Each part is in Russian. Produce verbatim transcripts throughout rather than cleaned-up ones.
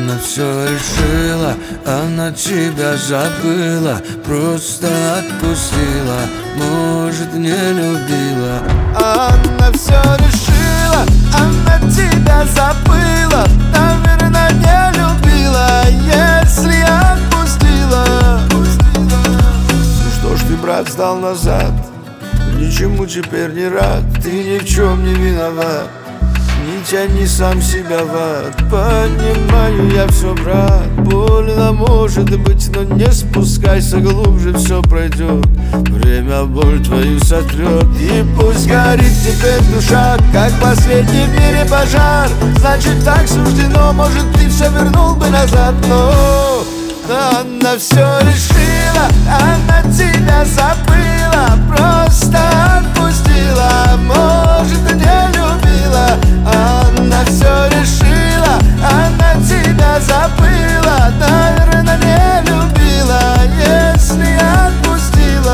Она все решила, она тебя забыла, просто отпустила, может, не любила. Она все решила, она тебя забыла, наверное, не любила, если отпустила. Ну что ж ты, брат, сдал назад, ничему теперь не рад, ты ни в чем не виноват. Не тяни сам себя в ад, понимаю я все, брат. Больно может быть, но не спускайся глубже, все пройдет. Время боль твою сотрет, и пусть горит теперь душа, как последний в мире пожар. Значит, так суждено, может, ты все вернул бы назад. Но она все решила, она тебя забыла, просто отпустила, может, не любила. Она все решила, она тебя забыла, наверное, не любила, если отпустила.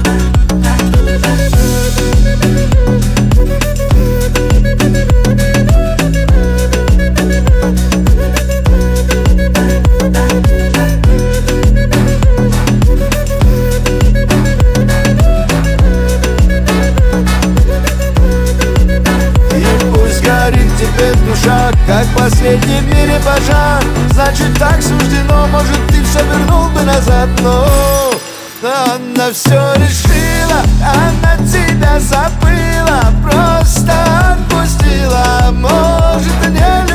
Теперь душа, как последний в мире пожар. Значит, так суждено, может, ты все вернул бы назад. Но она все решила, она тебя забыла, просто отпустила, может, не